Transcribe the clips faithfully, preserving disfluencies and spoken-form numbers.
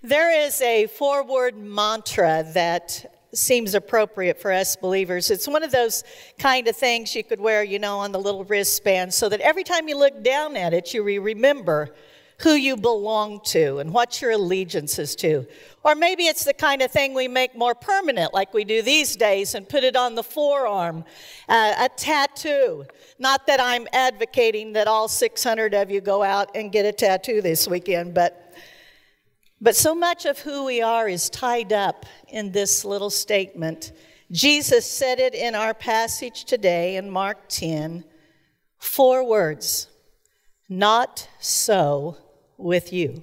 There is a four-word mantra that seems appropriate for us believers. It's one of those kind of things you could wear, you know, on the little wristband so that every time you look down at it, you remember who you belong to and what your allegiance is to. Or maybe it's the kind of thing we make more permanent like we do these days and put it on the forearm, uh, a tattoo. Not that I'm advocating that all six hundred of you go out and get a tattoo this weekend, but But so much of who we are is tied up in this little statement. Jesus said it in our passage today in Mark ten, four words, "Not so with you."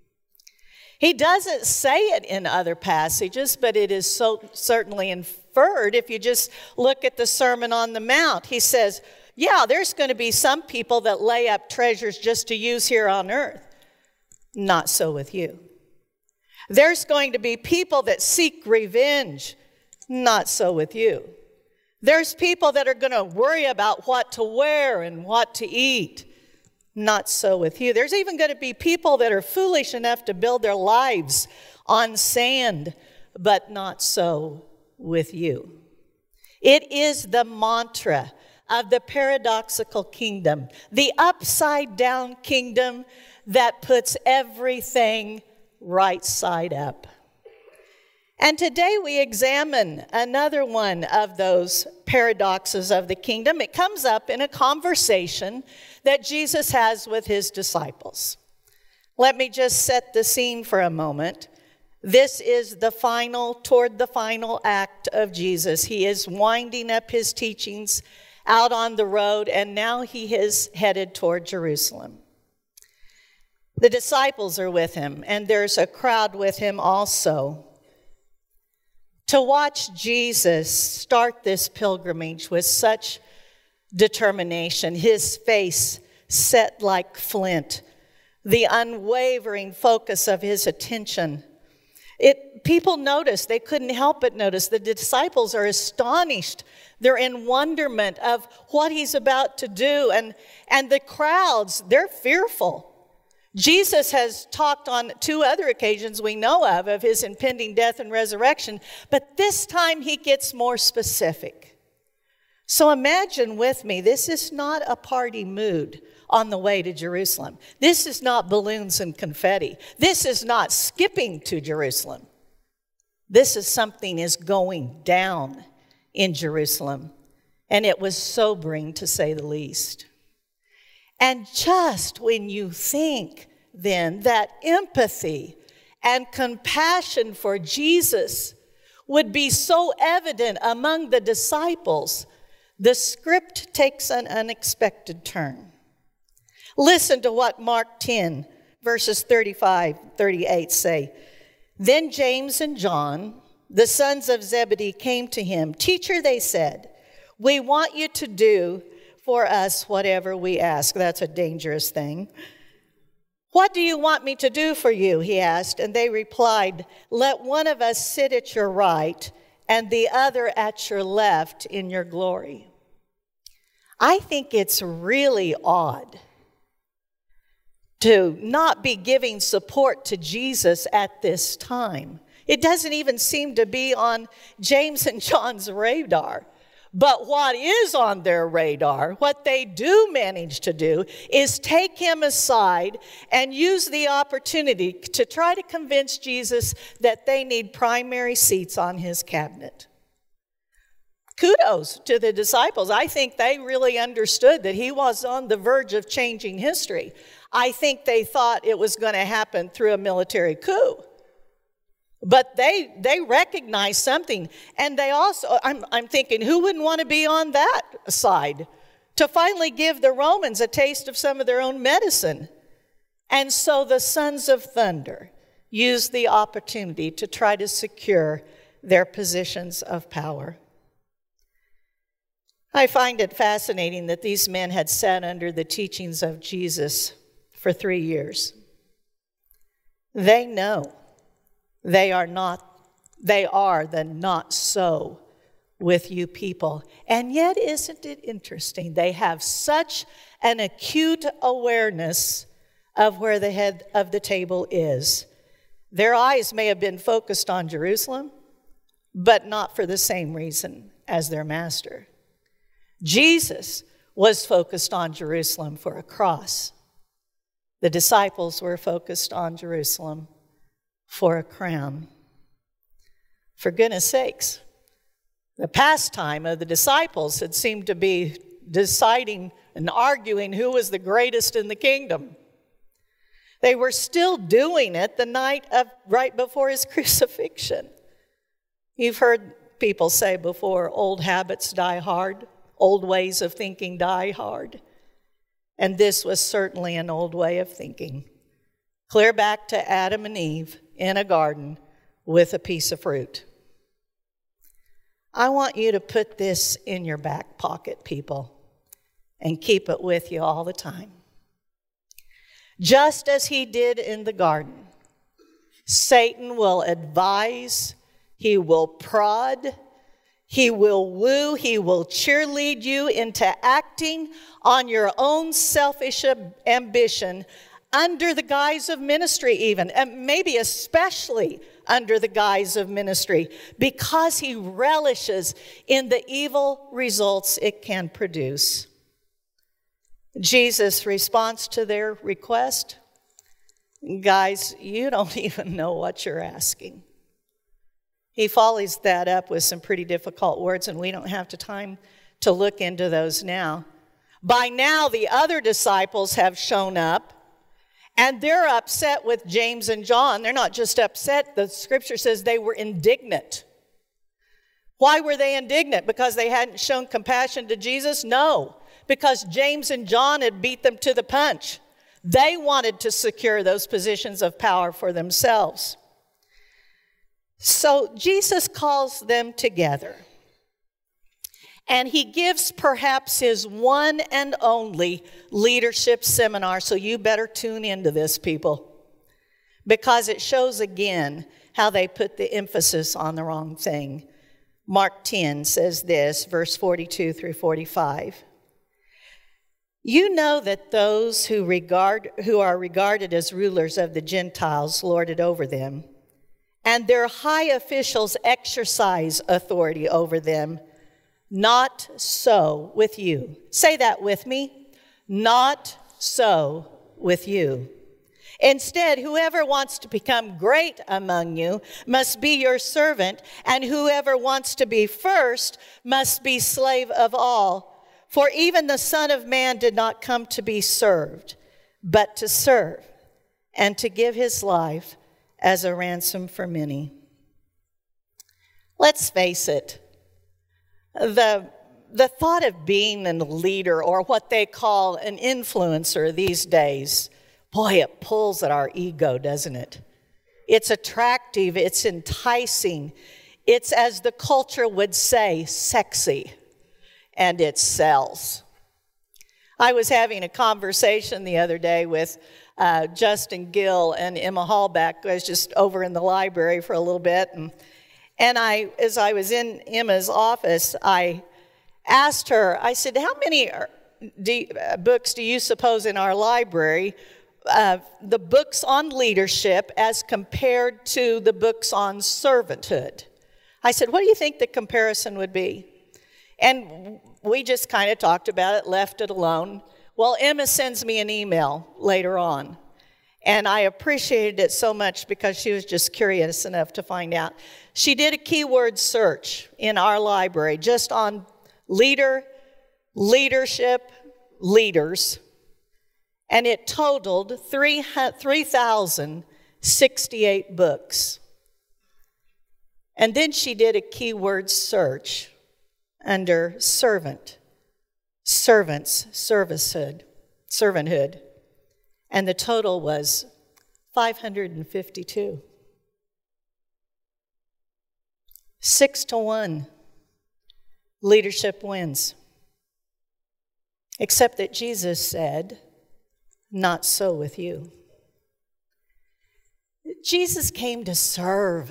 He doesn't say it in other passages, but it is so certainly inferred if you just look at the Sermon on the Mount. He says, yeah, there's going to be some people that lay up treasures just to use here on earth. Not so with you. There's going to be people that seek revenge. Not so with you. There's people that are going to worry about what to wear and what to eat. Not so with you. There's even going to be people that are foolish enough to build their lives on sand, but not so with you. It is the mantra of the paradoxical kingdom, the upside down kingdom that puts everything right side up. And today we examine another one of those paradoxes of the kingdom. It comes up in a conversation that Jesus has with his disciples. Let me just set the scene for a moment. This is the final, toward the final act of Jesus. He is winding up his teachings out on the road, and now he is headed toward Jerusalem. The disciples are with him, and there's a crowd with him also. To watch Jesus start this pilgrimage with such determination, his face set like flint, the unwavering focus of his attention. It, people notice, they couldn't help but notice. The disciples are astonished. They're in wonderment of what he's about to do. And, and the crowds, they're fearful. Jesus has talked on two other occasions we know of, of his impending death and resurrection, but this time he gets more specific. So imagine with me, this is not a party mood on the way to Jerusalem. This is not balloons and confetti. This is not skipping to Jerusalem. This is something is going down in Jerusalem, and it was sobering to say the least. And just when you think, then, that empathy and compassion for Jesus would be so evident among the disciples, the script takes an unexpected turn. Listen to what Mark ten, verses thirty-five, thirty-eight say. Then James and John, the sons of Zebedee, came to him. "Teacher," they said, "we want you to do for us whatever we ask." That's a dangerous thing. "What do you want me to do for you?" he asked. And they replied, "Let one of us sit at your right and the other at your left in your glory." I think it's really odd to not be giving support to Jesus at this time. It doesn't even seem to be on James and John's radar. But what is on their radar, what they do manage to do, is take him aside and use the opportunity to try to convince Jesus that they need primary seats on his cabinet. Kudos to the disciples. I think they really understood that he was on the verge of changing history. I think they thought it was going to happen through a military coup. But they they recognize something. And they also, I'm, I'm thinking, who wouldn't want to be on that side? To finally give the Romans a taste of some of their own medicine. And so the sons of thunder used the opportunity to try to secure their positions of power. I find it fascinating that these men had sat under the teachings of Jesus for three years. They know they are not, they are the not so with you people. And yet, isn't it interesting? They have such an acute awareness of where the head of the table is Their eyes may have been focused on Jerusalem, but not for the same reason as their master. Jesus was focused on Jerusalem for a cross. The disciples were focused on Jerusalem for a crown. For goodness sakes, the pastime of the disciples had seemed to be deciding and arguing who was the greatest in the kingdom. They were still doing it the night of right before his crucifixion. You've heard people say before, old habits die hard, old ways of thinking die hard. And this was certainly an old way of thinking. Clear back to Adam and Eve in a garden with a piece of fruit. I want you to put this in your back pocket, people, and keep it with you all the time. Just as he did in the garden, Satan will advise, he will prod, he will woo, he will cheerlead you into acting on your own selfish ambition under the guise of ministry even, and maybe especially under the guise of ministry, because he relishes in the evil results it can produce. Jesus' response to their request, guys, you don't even know what you're asking. He follows that up with some pretty difficult words, and we don't have the time to look into those now. By now, the other disciples have shown up, and they're upset with James and John. They're not just upset. The scripture says they were indignant. Why were they indignant? Because they hadn't shown compassion to Jesus? No, because James and John had beat them to the punch. They wanted to secure those positions of power for themselves. So Jesus calls them together, and he gives perhaps his one and only leadership seminar. So you better tune into this, people, because it shows again how they put the emphasis on the wrong thing. Mark ten says this, verse forty-two through forty-five. You know that those who regard who are regarded as rulers of the Gentiles lord it over them, and their high officials exercise authority over them. Not so with you. Say that with me. Not so with you. Instead, whoever wants to become great among you must be your servant, and whoever wants to be first must be slave of all. For even the Son of Man did not come to be served, but to serve, and to give his life as a ransom for many. Let's face it, the, the thought of being a leader, or what they call an influencer these days, boy, it pulls at our ego, doesn't it? It's attractive, it's enticing, it's, as the culture would say, sexy, and it sells. I was having a conversation the other day with Uh, Justin Gill and Emma Hallback. I was just over in the library for a little bit, and and I, as I was in Emma's office, I asked her, I said, how many are, do you, uh, books do you suppose in our library, uh, the books on leadership as compared to the books on servanthood? I said, what do you think the comparison would be? And we just kind of talked about it, left it alone. Well, Emma sends me an email later on, and I appreciated it so much because she was just curious enough to find out. She did a keyword search in our library just on leader, leadership, leaders, and it totaled three thousand sixty-eight books. And then she did a keyword search under servant. Servants, servicehood, servanthood, and the total was five hundred fifty-two. Six to one, leadership wins. Except that Jesus said, not so with you. Jesus came to serve.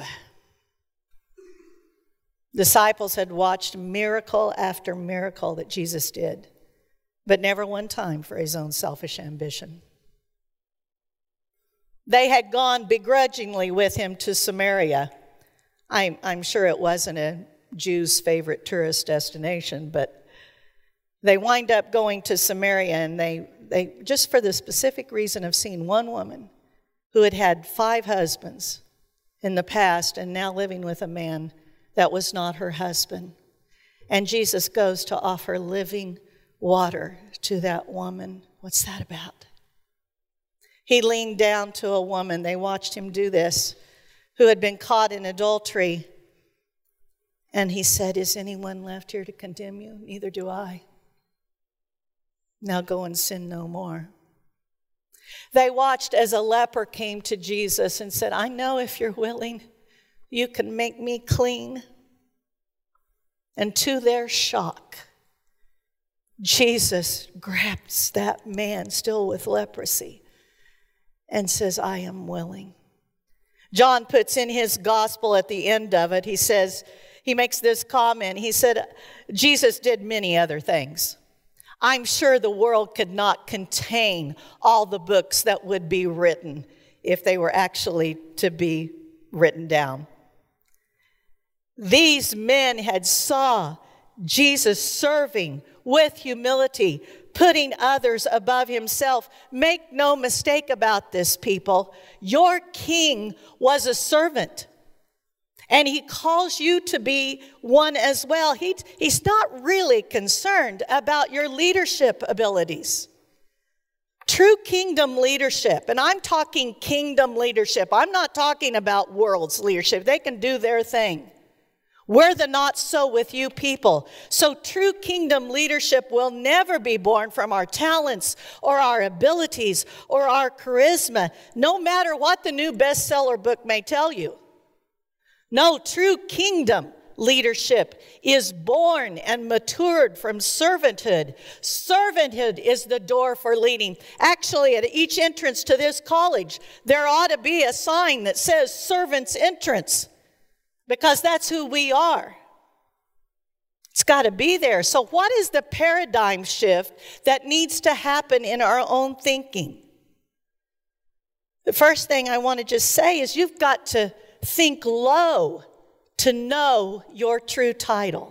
Disciples had watched miracle after miracle that Jesus did, but never one time for his own selfish ambition. They had gone begrudgingly with him to Samaria. I'm, I'm sure it wasn't a Jew's favorite tourist destination, but they wind up going to Samaria, and they, they just for the specific reason of seeing one woman who had had five husbands in the past and now living with a man that was not her husband. And Jesus goes to offer living water to that woman. What's that about? He leaned down to a woman, they watched him do this, who had been caught in adultery. And he said, "Is anyone left here to condemn you? Neither do I. Now go and sin no more." They watched as a leper came to Jesus and said, "I know if you're willing, you can make me clean." And to their shock, Jesus grabs that man still with leprosy and says, "I am willing." John puts in his gospel at the end of it, he says, he makes this comment. He said, Jesus did many other things. I'm sure the world could not contain all the books that would be written if they were actually to be written down. These men had saw Jesus serving with humility, putting others above himself. Make no mistake about this, people. Your king was a servant, and he calls you to be one as well. He, he's not really concerned about your leadership abilities. True kingdom leadership, and I'm talking kingdom leadership. I'm not talking about world's leadership. They can do their thing. We're the not so with you people. So true kingdom leadership will never be born from our talents or our abilities or our charisma, no matter what the new bestseller book may tell you. No, true kingdom leadership is born and matured from servanthood. Servanthood is the door for leading. Actually, at each entrance to this college, there ought to be a sign that says servant's entrance, because that's who we are. It's got to be there. So what is the paradigm shift that needs to happen in our own thinking? The first thing I want to just say is you've got to think low to know your true title.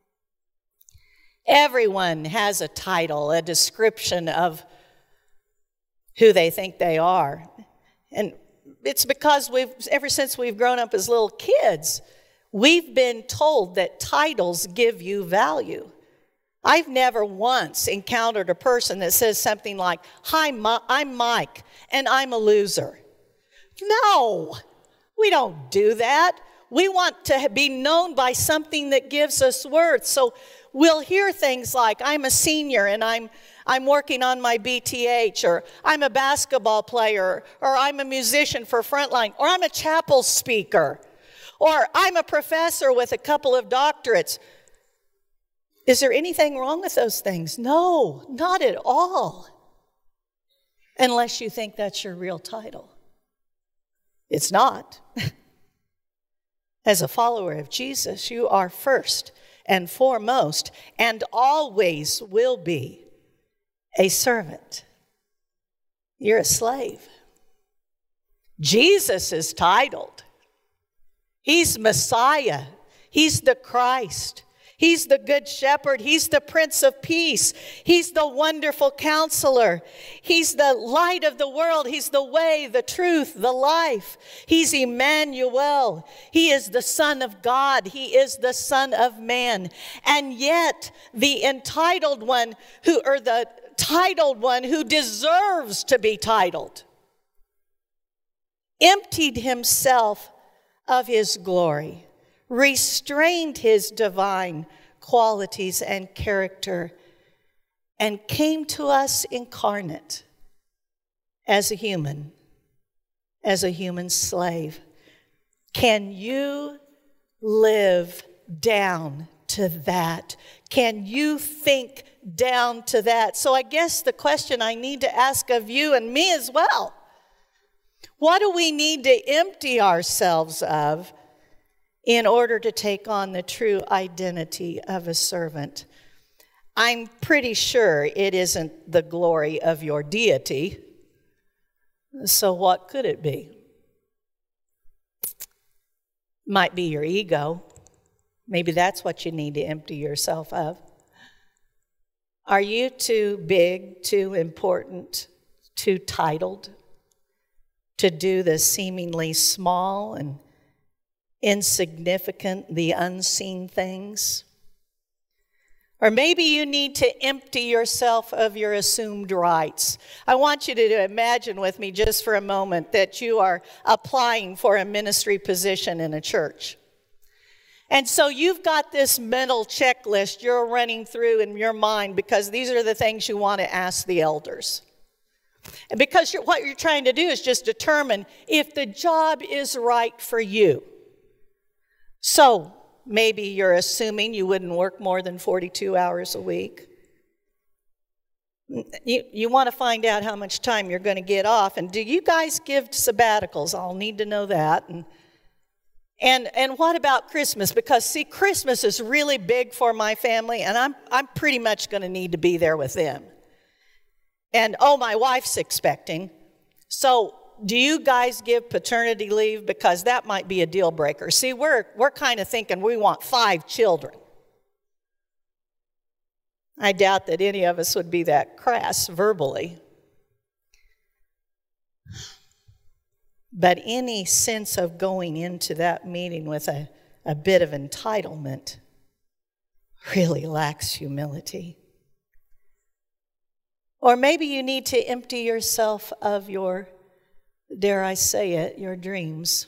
Everyone has a title, a description of who they think they are. And it's because we've, ever since we've grown up as little kids, we've been told that titles give you value. I've never once encountered a person that says something like, "Hi, I'm Mike, and I'm a loser." No, we don't do that. We want to be known by something that gives us worth. So we'll hear things like, "I'm a senior and I'm I'm working on my B T H," or "I'm a basketball player," or "I'm a musician for Frontline," or "I'm a chapel speaker," or "I'm a professor with a couple of doctorates." Is there anything wrong with those things? No, not at all. Unless you think that's your real title. It's not. As a follower of Jesus, you are first and foremost, and always will be, a servant. You're a slave. Jesus is titled. He's Messiah. He's the Christ. He's the Good Shepherd. He's the Prince of Peace. He's the Wonderful Counselor. He's the light of the world. He's the way, the truth, the life. He's Emmanuel. He is the Son of God. He is the Son of Man. And yet, the entitled one who, or the titled one who deserves to be titled, emptied himself of his glory, restrained his divine qualities and character, and came to us incarnate as a human, as a human slave. Can you live down to that? Can you think down to that? So I guess the question I need to ask of you and me as well, what do we need to empty ourselves of in order to take on the true identity of a servant? I'm pretty sure it isn't the glory of your deity. So what could it be? Might be your ego. Maybe that's what you need to empty yourself of. Are you too big, too important, too titled to do the seemingly small and insignificant, the unseen things? Or maybe you need to empty yourself of your assumed rights. I want you to imagine with me just for a moment that you are applying for a ministry position in a church. And so you've got this mental checklist you're running through in your mind because these are the things you want to ask the elders. And because you're, what you're trying to do is just determine if the job is right for you. So maybe you're assuming you wouldn't work more than forty-two hours a week. You, you want to find out how much time you're going to get off. And do you guys give sabbaticals? I'll need to know that. And And and what about Christmas? Because, see, Christmas is really big for my family, and I'm I'm pretty much going to need to be there with them. And, oh, my wife's expecting. So do you guys give paternity leave? Because that might be a deal breaker. See, we're we're kind of thinking we want five children. I doubt that any of us would be that crass verbally. But any sense of going into that meeting with a, a bit of entitlement really lacks humility. Or maybe you need to empty yourself of your, dare I say it, your dreams.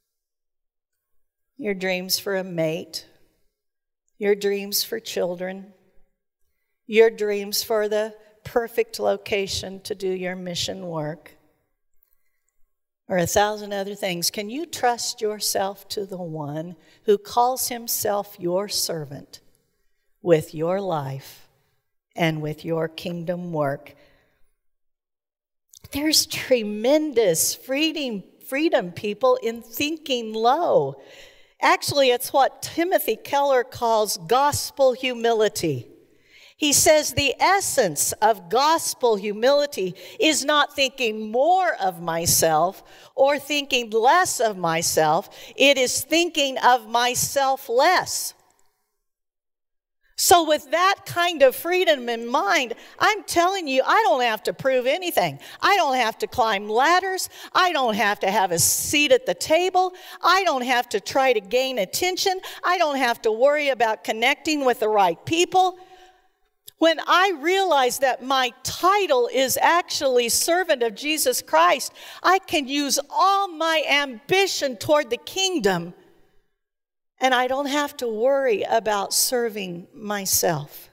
Your dreams for a mate, your dreams for children, your dreams for the perfect location to do your mission work, or a thousand other things. Can you trust yourself to the one who calls himself your servant with your life and with your kingdom work? There's tremendous freedom, freedom, people, in thinking low. Actually, it's what Timothy Keller calls gospel humility. He says the essence of gospel humility is not thinking more of myself or thinking less of myself. It is thinking of myself less. So with that kind of freedom in mind, I'm telling you, I don't have to prove anything. I don't have to climb ladders. I don't have to have a seat at the table. I don't have to try to gain attention. I don't have to worry about connecting with the right people. When I realize that my title is actually servant of Jesus Christ, I can use all my ambition toward the kingdom, and I don't have to worry about serving myself.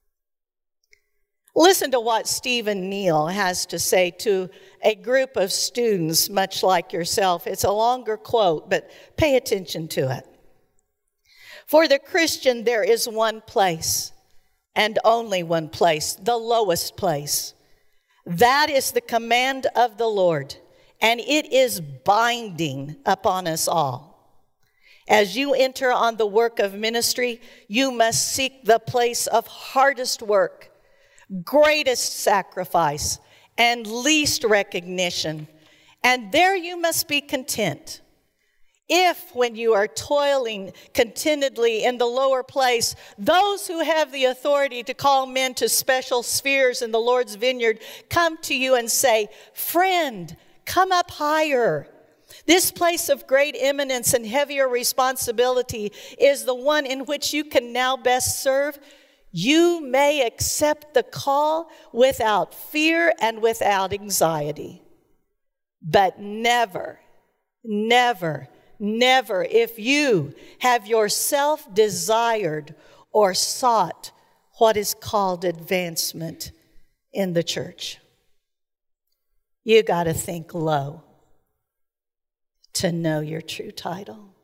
Listen to what Stephen Neal has to say to a group of students much like yourself. It's a longer quote, but pay attention to it. For the Christian, there is one place, and only one place, the lowest place. That is the command of the Lord, and it is binding upon us all. As you enter on the work of ministry, you must seek the place of hardest work, greatest sacrifice, and least recognition. And there you must be content. If, when you are toiling contentedly in the lower place, those who have the authority to call men to special spheres in the Lord's vineyard come to you and say, "Friend, come up higher. This place of great eminence and heavier responsibility is the one in which you can now best serve," you may accept the call without fear and without anxiety. But never, never, never, if you have yourself desired or sought what is called advancement in the church. You got to think low to know your true title.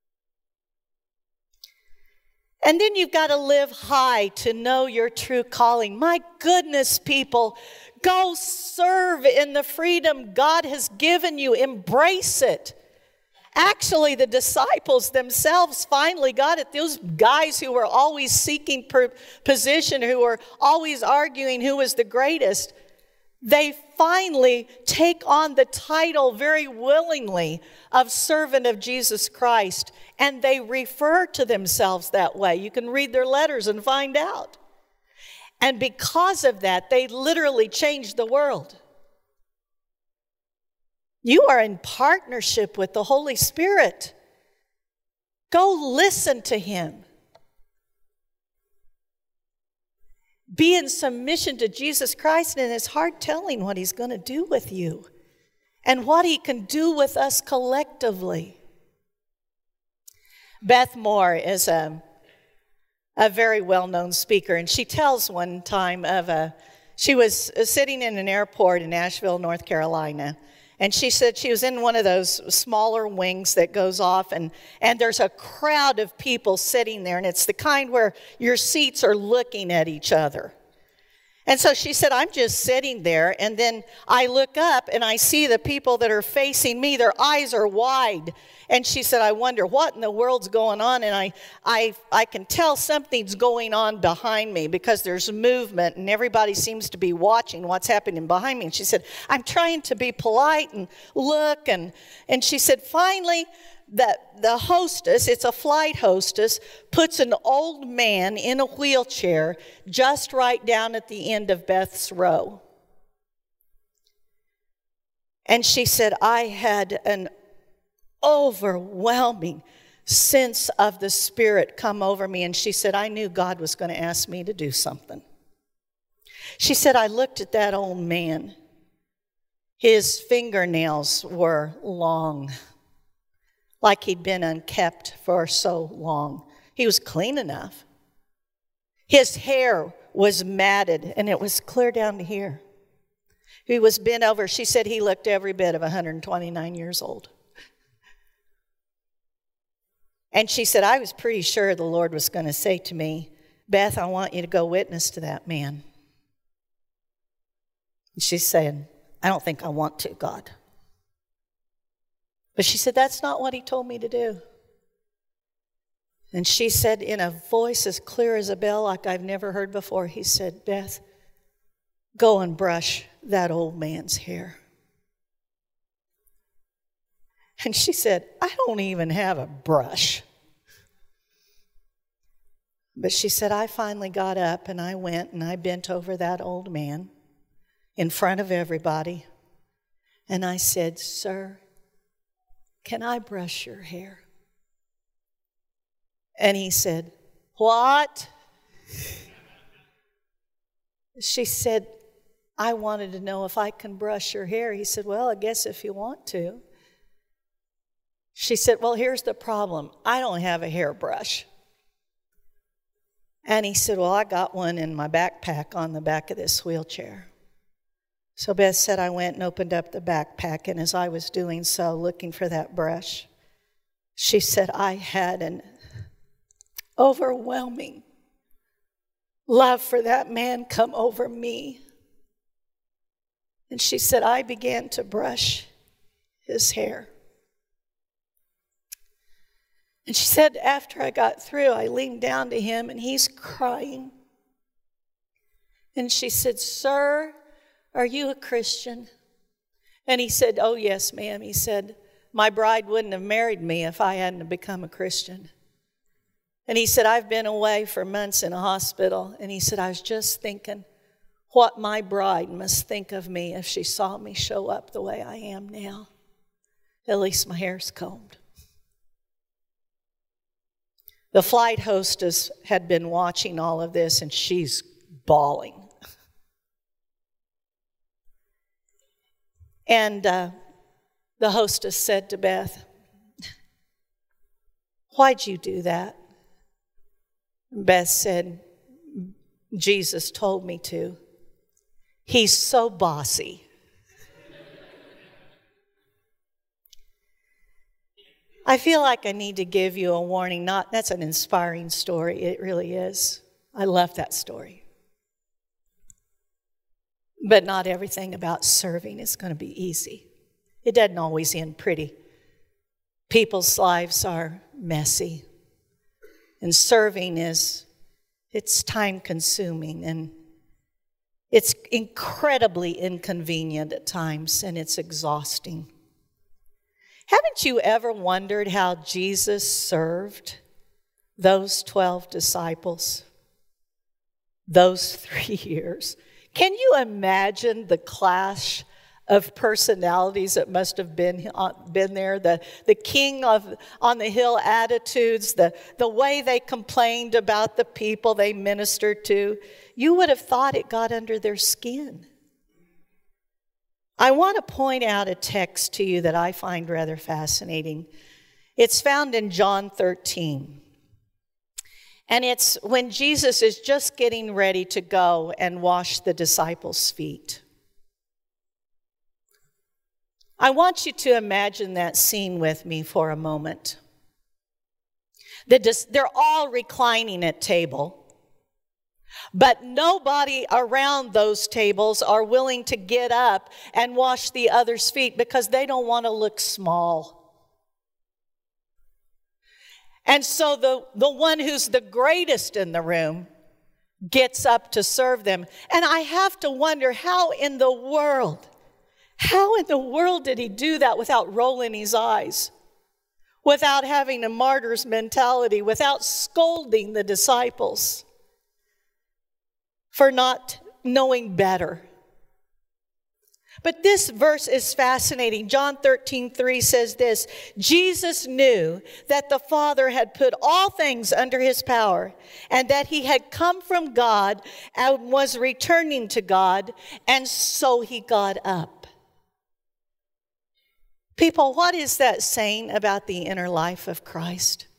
And then you've got to live high to know your true calling. My goodness, people, go serve in the freedom God has given you. Embrace it. Actually, the disciples themselves finally got it. Those guys who were always seeking position, who were always arguing who was the greatest, they finally take on the title very willingly of servant of Jesus Christ, and they refer to themselves that way. You can read their letters and find out. And because of that, they literally changed the world. You are in partnership with the Holy Spirit. Go listen to him. Be in submission to Jesus Christ, and it's hard telling what he's going to do with you and what he can do with us collectively. Beth Moore is a, a very well-known speaker, and she tells one time of a, she was sitting in an airport in Asheville, North Carolina, and she said she was in one of those smaller wings that goes off, and, and there's a crowd of people sitting there, and it's the kind where your seats are looking at each other. And so she said, I'm just sitting there, and then I look up, and I see the people that are facing me. Their eyes are wide. And she said, I wonder what in the world's going on, and I, I, I can tell something's going on behind me because there's movement, and everybody seems to be watching what's happening behind me. And she said, I'm trying to be polite and look, and, and she said, finally, the, the hostess, it's a flight hostess, puts an old man in a wheelchair just right down at the end of Beth's row. And she said, I had an overwhelming sense of the Spirit come over me. And she said, I knew God was going to ask me to do something. She said, I looked at that old man. His fingernails were long, like he'd been unkept for so long. He was clean enough. His hair was matted, and it was clear down to here. He was bent over. She said he looked every bit of one hundred twenty-nine years old. And she said, I was pretty sure the Lord was going to say to me, Beth, I want you to go witness to that man. And she's saying, I don't think I want to, God. But she said, that's not what he told me to do. And she said, in a voice as clear as a bell like I've never heard before, he said, Beth, go and brush that old man's hair. And she said, I don't even have a brush. But she said, I finally got up and I went and I bent over that old man in front of everybody. And I said, sir, can I brush your hair? And he said, what? She said, I wanted to know if I can brush your hair. He said, well, I guess if you want to. She said, well, here's the problem. I don't have a hairbrush. And he said, well, I got one in my backpack on the back of this wheelchair. So Beth said, I went and opened up the backpack, and as I was doing so, looking for that brush, she said, I had an overwhelming love for that man come over me. And she said, I began to brush his hair. And she said, after I got through, I leaned down to him, and he's crying. And she said, sir, are you a Christian? And he said, oh, yes, ma'am. He said, my bride wouldn't have married me if I hadn't become a Christian. And he said, I've been away for months in a hospital. And he said, I was just thinking what my bride must think of me if she saw me show up the way I am now. At least my hair's combed. The flight hostess had been watching all of this, and she's bawling. And uh, the hostess said to Beth, why'd you do that? Beth said, Jesus told me to. He's so bossy. I feel like I need to give you a warning. Not that's an inspiring story. It really is. I love that story. But not everything about serving is going to be easy. It doesn't always end pretty. People's lives are messy. And serving is, it's time consuming. And It's incredibly inconvenient at times, and it's exhausting. Haven't you ever wondered how Jesus served those twelve disciples those three years? Can you imagine the clash of personalities that must have been, been there? The, the king of on the hill attitudes, the, the way they complained about the people they ministered to. You would have thought it got under their skin. I want to point out a text to you that I find rather fascinating. It's found in John thirteen. And it's when Jesus is just getting ready to go and wash the disciples' feet. I want you to imagine that scene with me for a moment. They're all reclining at table, but nobody around those tables are willing to get up and wash the other's feet because they don't want to look small. And so the, the one who's the greatest in the room gets up to serve them. And I have to wonder, how in the world, how in the world did he do that without rolling his eyes, without having a martyr's mentality, without scolding the disciples for not knowing better? But this verse is fascinating. John thirteen three says this: Jesus knew that the Father had put all things under his power, and that he had come from God and was returning to God, and so he got up. People, what is that saying about the inner life of Christ?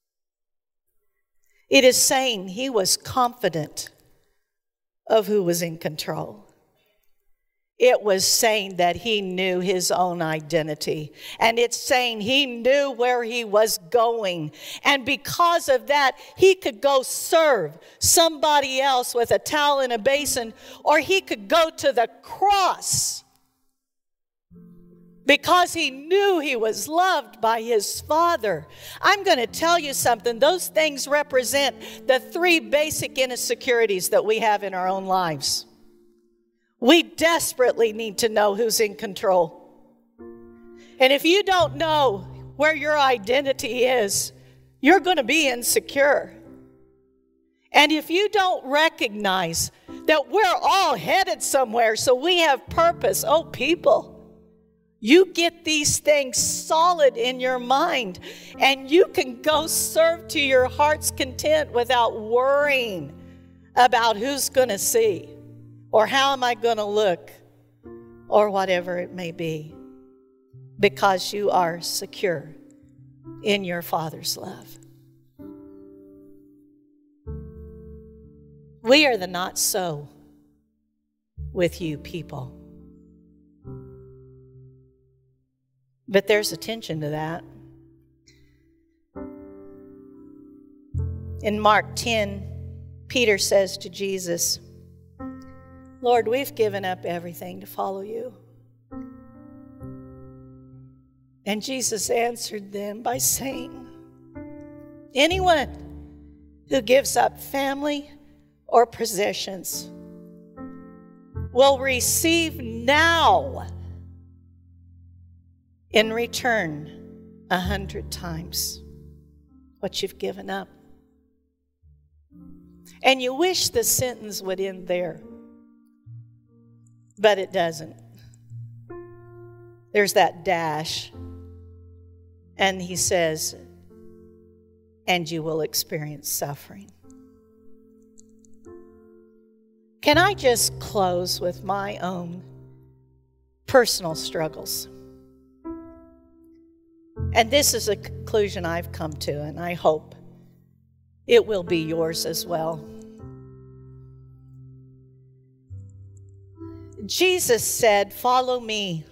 It is saying he was confident of who was in control. It was saying that he knew his own identity. And it's saying he knew where he was going. And because of that, he could go serve somebody else with a towel and a basin, or he could go to the cross because he knew he was loved by his Father. I'm going to tell you something. Those things represent the three basic insecurities that we have in our own lives. We desperately need to know who's in control. And if you don't know where your identity is, you're going to be insecure. And if you don't recognize that we're all headed somewhere, so we have purpose, oh people, you get these things solid in your mind, and you can go serve to your heart's content without worrying about who's going to see, or how am I going to look, or whatever it may be, because you are secure in your Father's love. We are the not so with you people. But there's attention to that. In Mark ten, Peter says to Jesus, Lord, we've given up everything to follow you. And Jesus answered them by saying, anyone who gives up family or possessions will receive now in return a hundred times what you've given up. And you wish the sentence would end there. But it doesn't. There's that dash. And he says, and you will experience suffering. Can I just close with my own personal struggles? And this is a conclusion I've come to, and I hope it will be yours as well. Jesus said, follow me.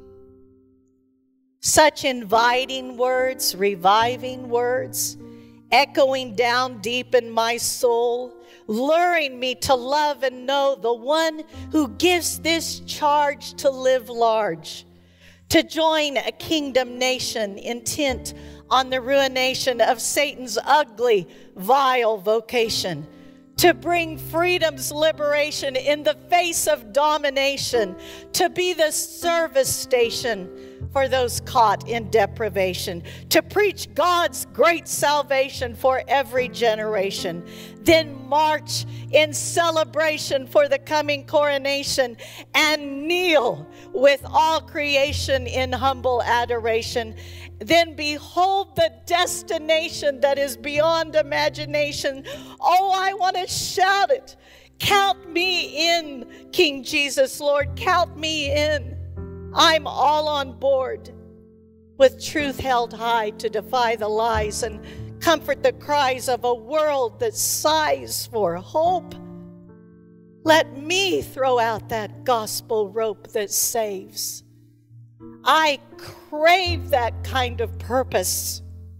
Such inviting words, reviving words, echoing down deep in my soul, luring me to love and know the one who gives this charge to live large, to join a kingdom nation intent on the ruination of Satan's ugly, vile vocation, to bring freedom's liberation in the face of domination, to be the service station for those caught in deprivation, to preach God's great salvation for every generation, then march in celebration for the coming coronation and kneel with all creation in humble adoration. Then behold the destination that is beyond imagination. Oh, I want to shout it. Count me in, King Jesus, Lord, count me in. I'm all on board, with truth held high to defy the lies and comfort the cries of a world that sighs for hope. Let me throw out that gospel rope that saves. I crave that kind of purpose.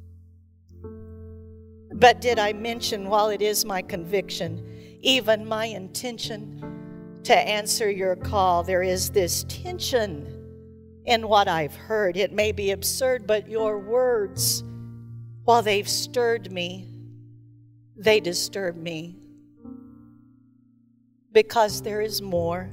But did I mention, while it is my conviction, even my intention to answer your call, there is this tension in what I've heard. It may be absurd, but your words, while they've stirred me, they disturb me. Because there is more.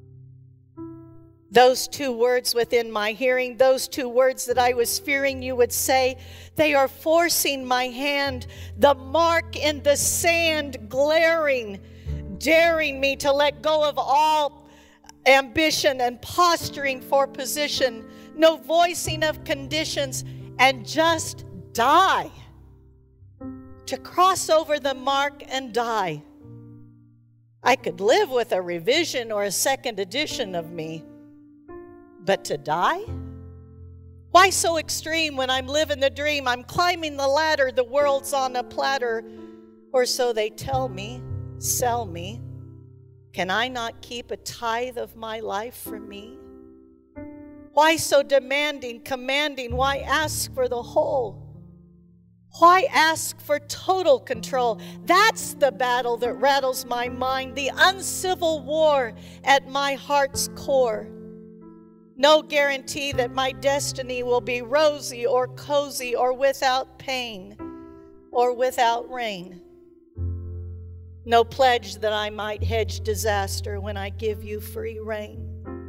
Those two words within my hearing, those two words that I was fearing you would say, they are forcing my hand, the mark in the sand glaring, daring me to let go of all ambition and posturing for position, no voicing of conditions, and just die. To cross over the mark and die. I could live with a revision or a second edition of me, but to die? Why so extreme when I'm living the dream? I'm climbing the ladder, the world's on a platter, or so they tell me, sell me. Can I not keep a tithe of my life for me? Why so demanding, commanding? Why ask for the whole? Why ask for total control? That's the battle that rattles my mind, the uncivil war at my heart's core. No guarantee that my destiny will be rosy or cozy or without pain or without rain. No pledge that I might hedge disaster when I give you free rein.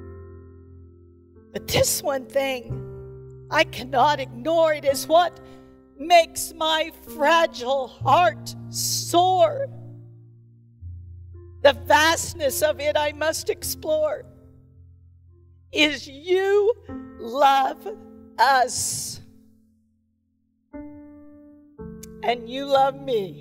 But this one thing I cannot ignore. It is what makes my fragile heart soar. The vastness of it I must explore. Is you love us. And you love me.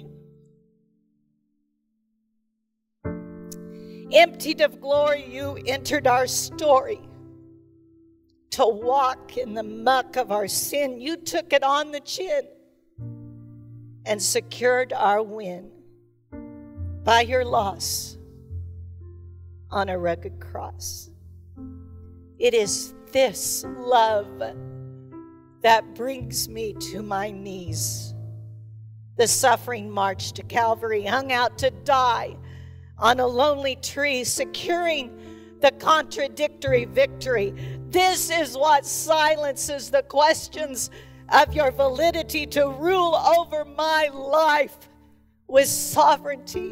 Emptied of glory, you entered our story. To walk in the muck of our sin, you took it on the chin and secured our win by your loss on a rugged cross. It is this love that brings me to my knees. The suffering march to Calvary, hung out to die on a lonely tree, securing the contradictory victory. This is what silences the questions of your validity, to rule over my life with sovereignty.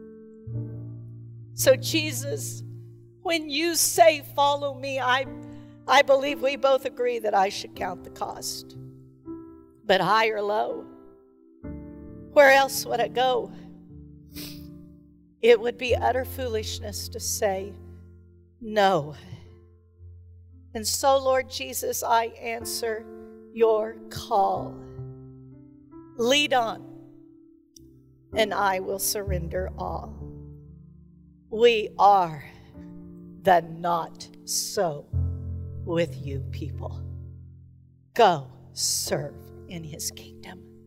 So Jesus, when you say follow me, I, I believe we both agree that I should count the cost. But high or low, where else would I go? It would be utter foolishness to say no. And so, Lord Jesus, I answer your call. Lead on, and I will surrender all. We are the not so with you people. Go serve in his kingdom.